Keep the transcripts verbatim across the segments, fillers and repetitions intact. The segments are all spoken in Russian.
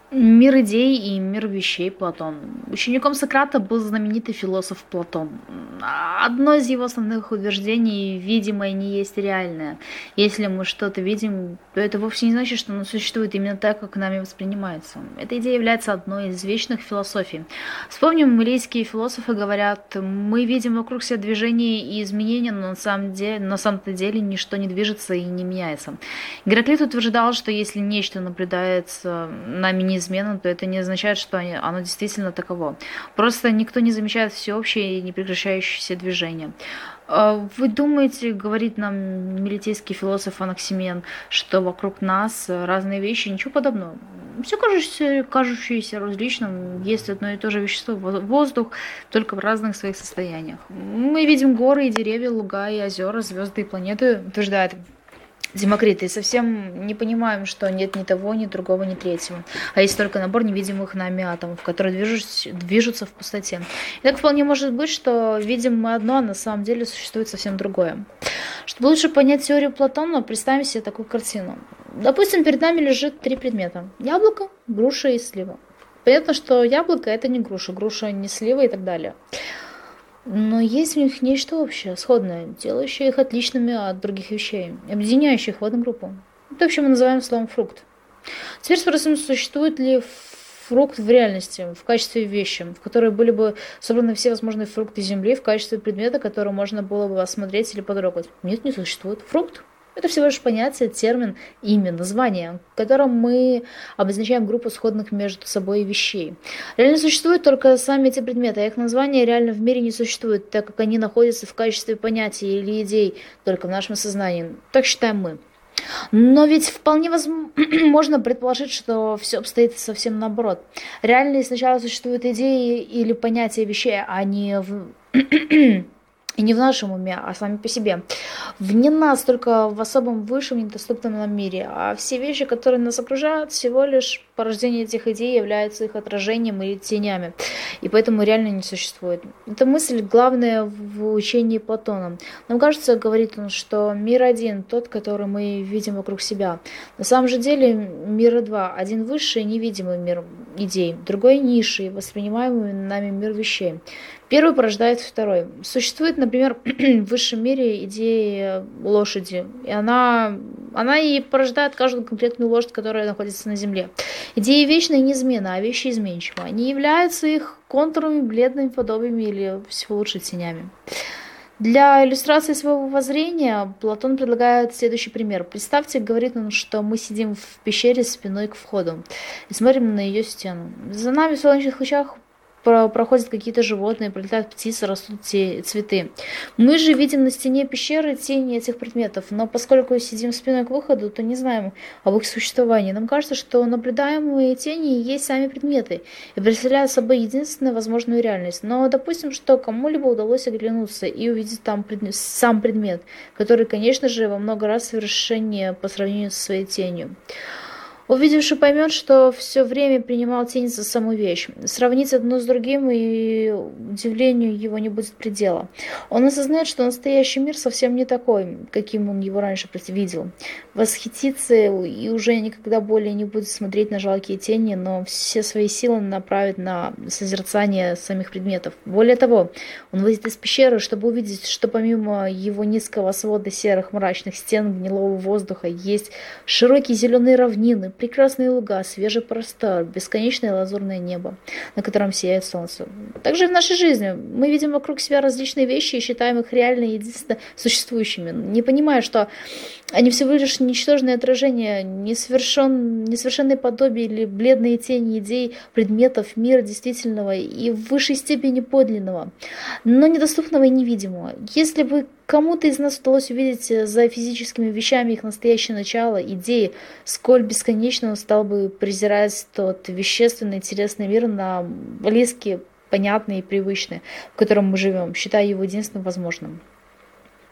Мир идей и мир вещей Платон. Учеником Сократа был знаменитый философ Платон. Одно из его основных утверждений – видимое не есть реальное. Если мы что-то видим, то это вовсе не значит, что оно существует именно так, как нами воспринимается. Эта идея является одной из вечных философий. Вспомним, илийские философы говорят: мы видим вокруг себя движения и изменения, но на самом деле, на самом-то деле ничто не движется и не меняется. Гераклит утверждал, что если нечто наблюдается нами неизменно, то это не означает, что оно действительно таково. Просто никто не замечает всеобщее и непрекращающееся движение. Вы думаете, говорит нам милетейский философ Анаксимен, что вокруг нас разные вещи? Ничего подобного. Все кажущееся, кажущееся различным есть одно и то же вещество, воздух, только в разных своих состояниях. Мы видим горы и деревья, луга и озера, звезды и планеты, утверждает Демокрит, и совсем не понимаем, что нет ни того, ни другого, ни третьего. А есть только набор невидимых нами атомов, которые движутся, движутся в пустоте. И так вполне может быть, что видим мы одно, а на самом деле существует совсем другое. Чтобы лучше понять теорию Платона, представим себе такую картину. Допустим, перед нами лежит три предмета. Яблоко, груша и слива. Понятно, что яблоко – это не груша, груша не слива и так далее. Но есть в них нечто общее, сходное, делающее их отличными от других вещей, объединяющих их в одну группу. Это вообще мы называем словом фрукт. Теперь спросим, существует ли фрукт в реальности, в качестве вещи, в которой были бы собраны все возможные фрукты Земли в качестве предмета, который можно было бы осмотреть или потрогать. Нет, не существует. Фрукт – это всего лишь понятие, термин, имя, название, в котором мы обозначаем группу сходных между собой вещей. Реально существуют только сами эти предметы, а их названия реально в мире не существуют, так как они находятся в качестве понятий или идей только в нашем сознании. Так считаем мы. Но ведь вполне возможно предположить, что все обстоит совсем наоборот. Реально сначала существуют идеи или понятия вещей, а не в... И не в нашем уме, а сами по себе. Вне нас, только в особом высшем, недоступном нам мире. А все вещи, которые нас окружают, всего лишь порождение этих идей являются их отражением или тенями. И поэтому реально не существует. Эта мысль главная в учении Платона. Нам кажется, говорит он, что мир один, тот, который мы видим вокруг себя. На самом же деле мира два. Один высший, невидимый мир идей, другой низший, воспринимаемый нами мир вещей. Первый порождает второй. Существует, например, в высшем мире идея лошади. И она, она и порождает каждую конкретную лошадь, которая находится на земле. Идеи вечные неизменны, а вещи изменчивы. Они являются их контурами, бледными подобиями или всего лучше тенями. Для иллюстрации своего воззрения Платон предлагает следующий пример. Представьте, говорит он, что мы сидим в пещере спиной к входу и смотрим на ее стену. За нами в солнечных лучах проходят какие-то животные, пролетают птицы, растут те цветы. Мы же видим на стене пещеры тени этих предметов, но поскольку сидим спиной к выходу, то не знаем об их существовании. Нам кажется, что наблюдаемые тени есть сами предметы и представляют собой единственную возможную реальность. Но допустим, что кому-либо удалось оглянуться и увидеть там предмет, сам предмет, который, конечно же, во много раз совершеннее по сравнению со своей тенью. Увидевший поймет, что все время принимал тень за саму вещь. Сравнить одно с другим, и удивлению его не будет предела. Он осознает, что настоящий мир совсем не такой, каким он его раньше видел. Восхитится и уже никогда более не будет смотреть на жалкие тени, но все свои силы направит на созерцание самих предметов. Более того, он выйдет из пещеры, чтобы увидеть, что помимо его низкого свода серых мрачных стен, гнилого воздуха, есть широкие зеленые равнины, прекрасные луга, свежий простор, бесконечное лазурное небо, на котором сияет солнце. Также и в нашей жизни мы видим вокруг себя различные вещи и считаем их реально единственно существующими, не понимая, что они всего лишь ничтожное отражение, несовершен, несовершенные подобия или бледные тени идей, предметов мира действительного и в высшей степени подлинного, но недоступного и невидимого. Если бы кому-то из нас удалось увидеть за физическими вещами их настоящее начало, идеи, сколь бесконечно он стал бы презирать тот вещественный, интересный мир на близкий, понятный и привычный, в котором мы живем, считая его единственным возможным.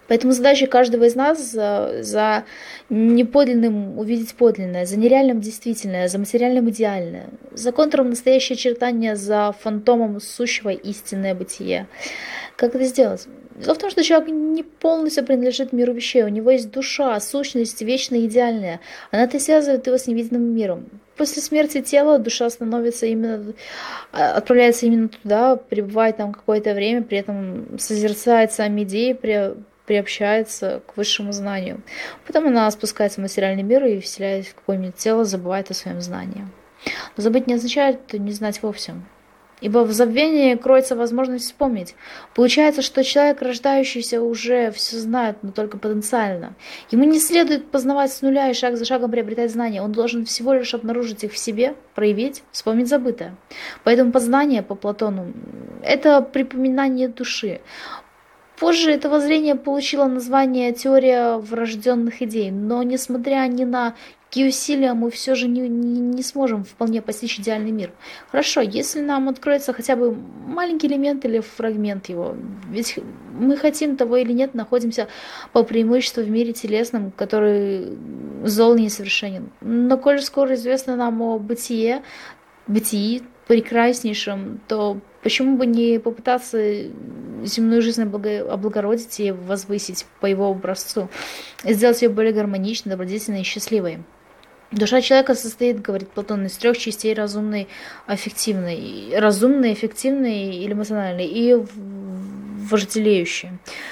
Поэтому задача каждого из нас за, за неподлинным увидеть подлинное, за нереальным действительное, за материальным идеальное, за контуром настоящее очертание, за фантомом сущего истинное бытие. Как это сделать? Дело в том, что человек не полностью принадлежит миру вещей. У него есть душа, сущность вечная, идеальная. Она-то и связывает его с невидимым миром. После смерти тела душа становится именно, отправляется именно туда, пребывает там какое-то время, при этом созерцает сами идеи, при, приобщается к высшему знанию. Потом она спускается в материальный мир и, вселяясь в какое-нибудь тело, забывает о своем знании. Но забыть не означает не знать вовсе. Ибо в забвении кроется возможность вспомнить. Получается, что человек, рождающийся, уже все знает, но только потенциально. Ему не следует познавать с нуля и шаг за шагом приобретать знания. Он должен всего лишь обнаружить их в себе, проявить, вспомнить забытое. Поэтому познание по Платону– это припоминание души. Позже это воззрение получило название «теория врожденных идей», но несмотря ни на какие усилия, мы все же не, не, не сможем вполне постичь идеальный мир. Хорошо, если нам откроется хотя бы маленький элемент или фрагмент его, ведь мы хотим того или нет, находимся по преимуществу в мире телесном, который зол и несовершенен. Но коль скоро известно нам о бытие, бытии прекраснейшем, то почему бы не попытаться земную жизнь облагородить и возвысить по его образцу, и сделать ее более гармоничной, добродетельной и счастливой? Душа человека состоит, говорит Платон, из трех частей: разумной, аффективной, разумной, эффективной или эмоциональной, и вожделеющей.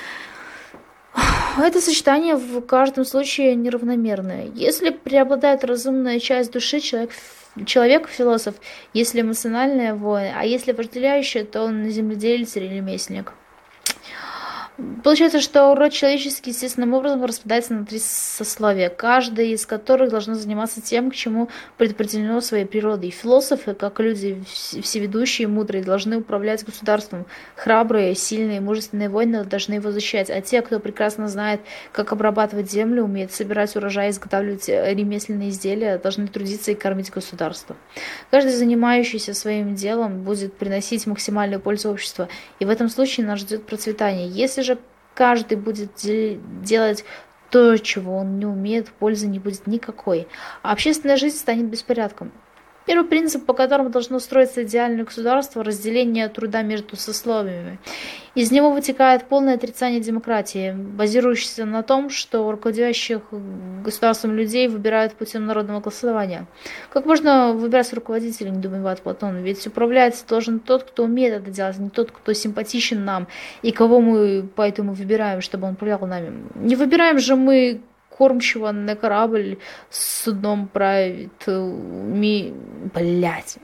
Это сочетание в каждом случае неравномерное. Если преобладает разумная часть души, человек Человек, философ, если эмоциональное, воин, а если вожделяющее, то он земледелец или ремесленник. Получается, что род человеческий естественным образом распадается на три сословия, каждое из которых должно заниматься тем, к чему предопределено своей природой. Философы, как люди всеведущие и мудрые, должны управлять государством. Храбрые, сильные, мужественные воины должны его защищать. А те, кто прекрасно знает, как обрабатывать землю, умеет собирать урожай, изготавливать ремесленные изделия, должны трудиться и кормить государство. Каждый, занимающийся своим делом, будет приносить максимальную пользу обществу, и в этом случае нас ждет процветание. Если же каждый будет делать то, чего он не умеет, пользы не будет никакой, а общественная жизнь станет беспорядком. Первый принцип, по которому должно строиться идеальное государство – разделение труда между сословиями. Из него вытекает полное отрицание демократии, базирующееся на том, что руководящих государством людей выбирают путем народного голосования. Как можно выбирать руководителя, не думает Платон, ведь управлять должен тот, кто умеет это делать, не тот, кто симпатичен нам и кого мы поэтому выбираем, чтобы он управлял нами. Не выбираем же мы кормчего на корабль с судном правит уме... Блять.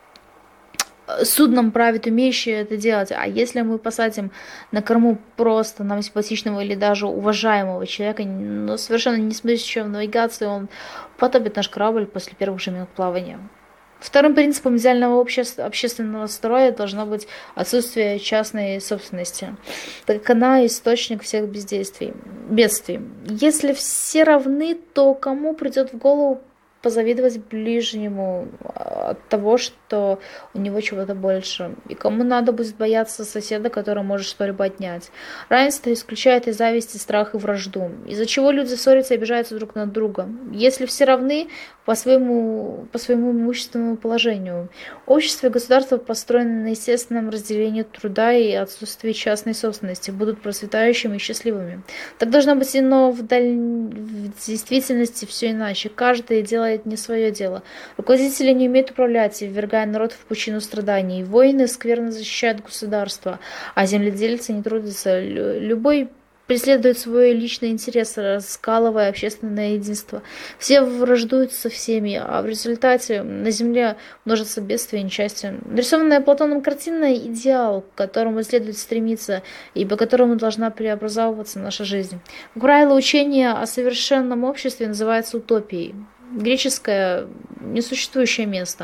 Судном правит умеющий это делать. А если мы посадим на корму просто нам симпатичного или даже уважаемого человека, но совершенно не смыслящего в навигации, он потопит наш корабль после первых же минут плавания. Вторым принципом идеального общества, общественного строя должно быть отсутствие частной собственности, так как она источник всех бездействий, бедствий. Если все равны, то кому придет в голову позавидовать ближнему от того, что у него чего-то больше? И кому надо будет бояться соседа, который может что-либо отнять? Равенство исключает и зависть, и страх, и вражду, из-за чего люди ссорятся и обижаются друг на друга. Если все равны по своему, по своему имущественному положению, общество и государство, построенные на естественном разделении труда и отсутствии частной собственности, будут процветающими и счастливыми. Так должно быть, но в, даль... в действительности все иначе. Каждый делает не свое дело. Руководители не умеют управлять, ввергая народ в пучину страданий. Воины скверно защищают государство, а земледельцы не трудятся. Любой преследует свой личный интерес, раскалывая общественное единство. Все враждуют со всеми, а в результате на земле множатся бедствия и несчастья. Нарисованная Платоном картина – идеал, к которому следует стремиться, и по которому должна преобразовываться наша жизнь. Как правило, учение о совершенном обществе называется утопией. Греческое несуществующее место.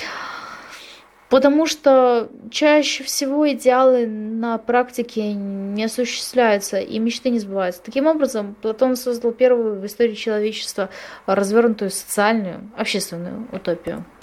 Потому что чаще всего идеалы на практике не осуществляются и мечты не сбываются. Таким образом, Платон создал первую в истории человечества развернутую социальную, общественную утопию.